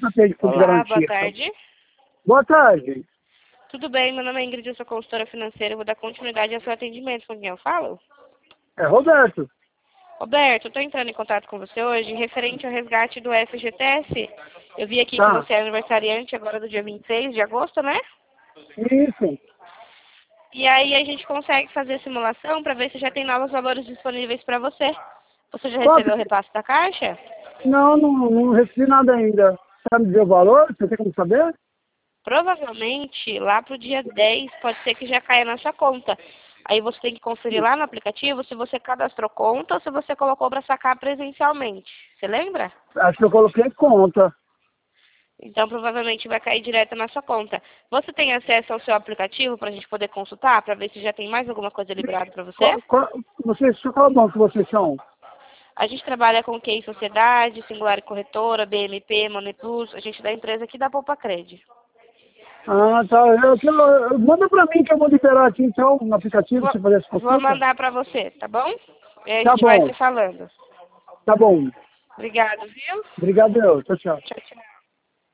atende por Olá, garantia. boa tarde. Boa tarde. Tudo bem? Meu nome é Ingrid, eu sou consultora financeira. Eu vou dar continuidade ao seu atendimento. Com quem eu falo? É Roberto. Roberto, eu estou entrando em contato com você hoje referente ao resgate do FGTS. Eu vi aqui que Tá. você é aniversariante agora do dia 26 de agosto, né? Isso. E aí a gente consegue fazer a simulação para ver se já tem novos valores disponíveis para você. Você já Quanto? recebeu o repasse da Caixa? Não recebi nada ainda. Sabe dizer o valor? Você tem como saber? Provavelmente, lá para o dia 10, pode ser que já caia na sua conta. Aí você tem que conferir lá no aplicativo se você cadastrou conta ou se você colocou para sacar presencialmente. Você lembra? Acho que eu coloquei conta. Então, provavelmente vai cair direto na sua conta. Você tem acesso ao seu aplicativo para a gente poder consultar, para ver se já tem mais alguma coisa liberada para você? Qual banco que vocês são? A gente trabalha com QI Sociedade, Singular Corretora, BMP, Money Plus. A gente é da empresa aqui da Poupa Cred. Ah, tá. Manda pra mim que eu vou liberar aqui então no aplicativo, se fazer essa Vou consulta. mandar para você, tá bom? E aí a Tá gente vai se bom. falando. Tá bom. Obrigado, viu? Obrigado, eu. Tchau, tchau. Tchau, tchau.